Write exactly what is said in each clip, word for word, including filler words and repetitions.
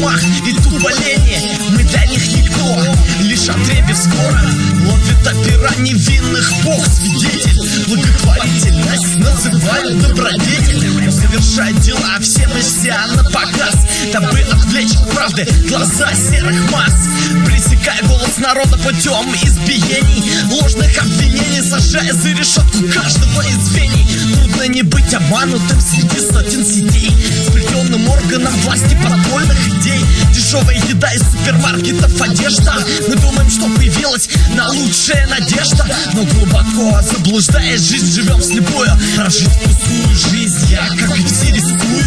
умах и туполение. Мы для них никто, лишь отребье скоро ловит опера невинных. Бог свидетель, благотворительность называют добродетель. Совершать дела все мы вся на показ, дабы отвлечь от правды глаза серых масс. Пресекая голос народа путем избиений, ложных обвинений, сажая за решетку каждого из звений. Трудно не быть обманутым среди сотен сетей, сплетенным органом власти подпольных идей. Дешевая еда из супермаркетов, одежда. Мы думаем, что появилась на лучшая надежда, но глубоко заблуждаясь, жизнь живем вслепую. Прожить вкусную жизнь я, как и все, рискую.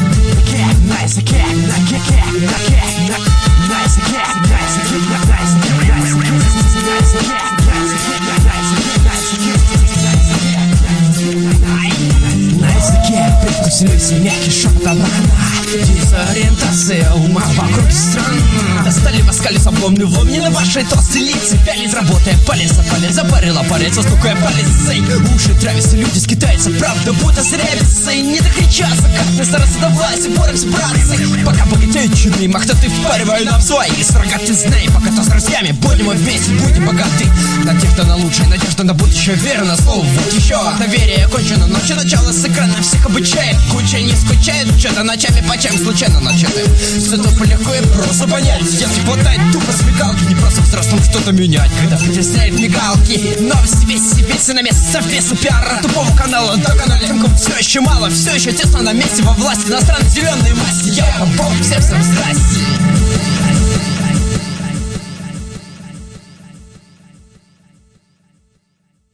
Прикусились мягкий шепот обрана, дезориентация ума вокруг стран. Достали москали с обломный влом не на вашей толстой лице. Пялись, работая палец за палец, запарила палец, стукая палец. Уши травятся, люди скитаются, правда будто зрявятся. И не докричаться, как мы стараться до власти, боремся, братцы. Пока богатеют чудные махтаты, впариваю нам свои срога. Ты знай, пока то с друзьями будем вместе, будем богаты. Надежда на лучшее, надежда на будущее, вера на слово. Вот еще доверие кончено, ночи начало с экрана всех обучает. Куча не скучает, что-то ночами по чем случайно начатым. Все тупо легко и просто понять, если хватает тупо смекалки. Не просто взрослым что-то менять, когда притесняет мигалки. Новости весь себе на место, совместно пиара тупого канала до канала. Все еще мало, все еще тесно на месте во власти. Иностранные зеленые масти, я бог, всем всем здрасте.